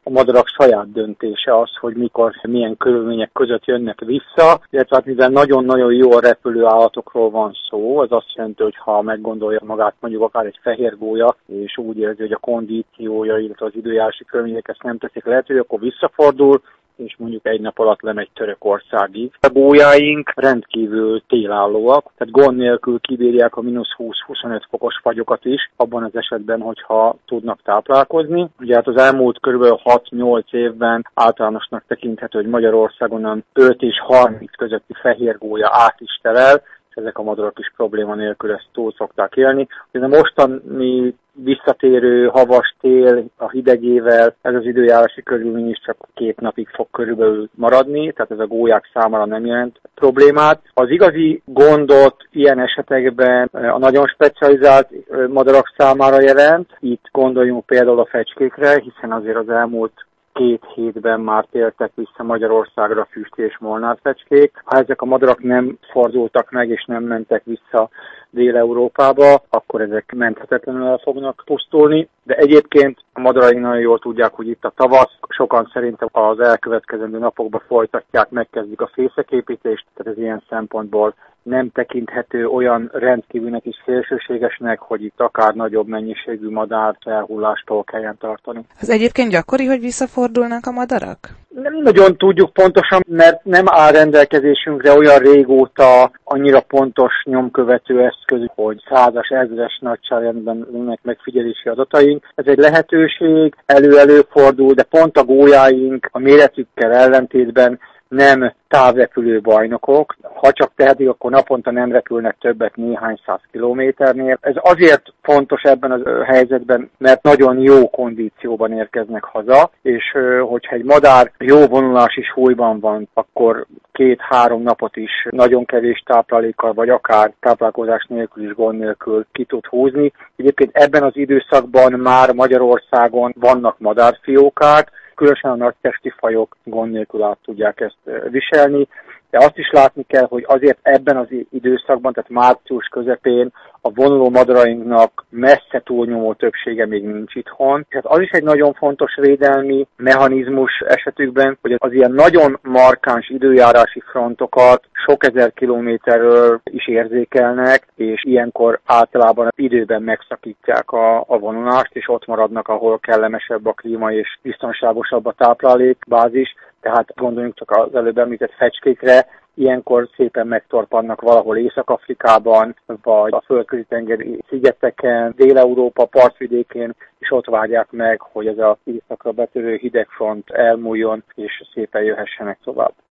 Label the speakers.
Speaker 1: a madarak saját döntése az, hogy mikor, milyen körülmények között jönnek vissza, illetve hát mivel nagyon-nagyon jó repülő állatokról van szó, az azt jelenti, hogy ha meggondolja magát mondjuk akár egy fehérgólya, és úgy érzi, hogy a kondíciója, illetve az időjárási körülmények ezt nem teszik lehetővé, akkor visszafordul, és mondjuk egy nap alatt lemegy Törökországig. A gólyáink rendkívül télállóak, tehát gond nélkül kibírják a -20-25 fokos fagyokat is, abban az esetben, hogyha tudnak táplálkozni. Ugye hát az elmúlt kb. 6-8 évben általánosnak tekinthető, hogy Magyarországon a 5 és 30 közötti fehérgólya át is terel, és ezek a madarak is probléma nélkül ezt túl szokták élni. A mostani visszatérő havas tél a hidegével, ez az időjárási körülmény is csak 2 napig fog körülbelül maradni, tehát ez a gólyák számára nem jelent problémát. Az igazi gondot ilyen esetekben a nagyon specializált madarak számára jelent. Itt gondoljunk például a fecskékre, hiszen azért az elmúlt 2 hétben már tértek vissza Magyarországra füsti és molnárfecskék. Ha ezek a madarak nem fordultak meg és nem mentek vissza Dél-Európába, akkor ezek menthetetlenül el fognak pusztulni. De egyébként a madaraink nagyon jól tudják, hogy itt a tavasz, sokan szerintem az elkövetkezendő napokban folytatják, megkezdik a fészeképítést, tehát ez ilyen szempontból nem tekinthető olyan rendkívülnek és szélsőségesnek, hogy itt akár nagyobb mennyiségű madár elhullástól kelljen tartani.
Speaker 2: Az egyébként gyakori, hogy visszafordulnak a madarak?
Speaker 1: Nem nagyon tudjuk pontosan, mert nem áll rendelkezésünkre olyan régóta annyira pontos nyomkövető eszköz, hogy 100-as, 1000-es nagyságrendben lennek megfigyelési adataink. Ez egy lehetőség, előfordul, de pont a gólyáink a méretükkel ellentétben nem távrepülő bajnokok. Ha csak tehetik, akkor naponta nem repülnek többet néhány 100 kilométernél. Ez azért fontos ebben a helyzetben, mert nagyon jó kondícióban érkeznek haza, és hogyha egy madár jó vonulási súlyban van, akkor 2-3 napot is nagyon kevés táplálékkal, vagy akár táplálkozás nélkül is gond nélkül ki tud húzni. Egyébként ebben az időszakban már Magyarországon vannak madárfiókák, különösen a nagytesti fajok gond nélkül át tudják ezt viselni, de azt is látni kell, hogy azért ebben az időszakban, tehát március közepén a vonuló madarainknak messze túlnyomó többsége még nincs itthon. Tehát az is egy nagyon fontos védelmi mechanizmus esetükben, hogy az ilyen nagyon markáns időjárási frontokat sok ezer kilométerről is érzékelnek, és ilyenkor általában időben megszakítják a vonulást, és ott maradnak, ahol kellemesebb a klíma és biztonságosabb a táplálékbázis. Tehát gondoljunk csak az előbb említett fecskékre, ilyenkor szépen megtorpannak valahol Észak-Afrikában, vagy a Földközi-tengeri szigeteken, Dél-Európa partvidékén, és ott várják meg, hogy ez az északra betörő hidegfront elmúljon, és szépen jöhessenek tovább.